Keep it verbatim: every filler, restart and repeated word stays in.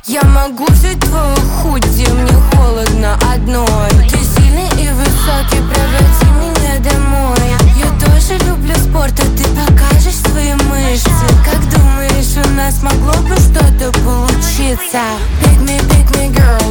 Я могу взять твою худи, мне холодно одной. Ты сильный и высокий, проводи меня домой. Я тоже люблю спорт, а ты покажешь свои мышцы. Как думаешь, у нас могло бы что-то получиться? Pick me, pick me, girl.